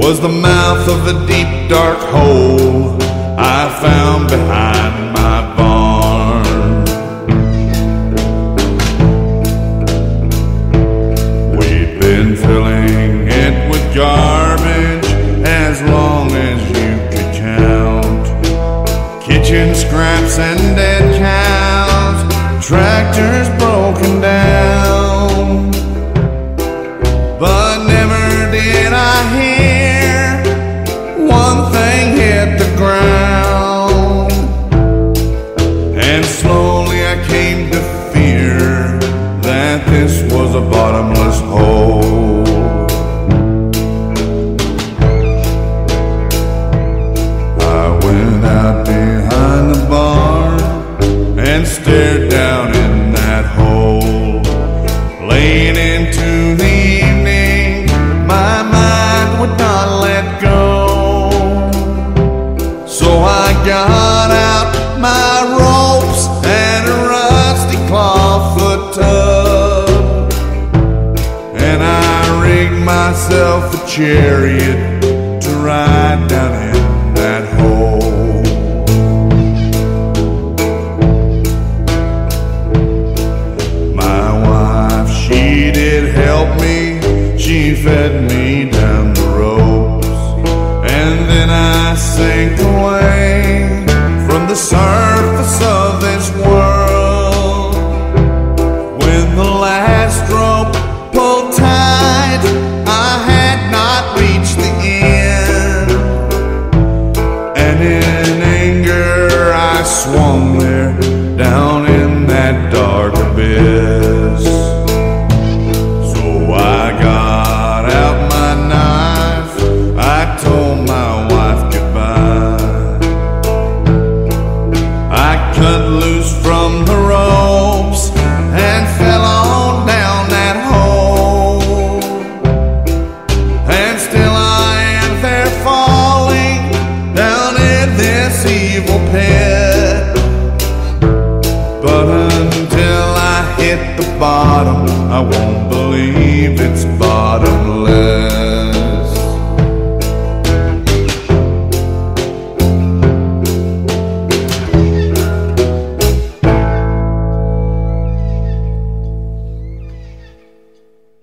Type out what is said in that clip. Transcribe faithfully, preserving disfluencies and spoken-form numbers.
was the mouth of a deep dark hole I found behind my barn. We'd been filling it with garbage as long as you could count. Kitchen scraps and dead cows, tractors broken down. But never did I hear one thing hit the ground. And slowly I came to fear that this was a bottomless hole. I went out behind the barn and stared down in that hole. Laying into the evening, my mind would not let go. So I got out my ropes and a rusty clawfoot tub, and I rigged myself a chariot to ride down in that hole. She did help me, she fed me down the ropes, and then I sank away from the surface of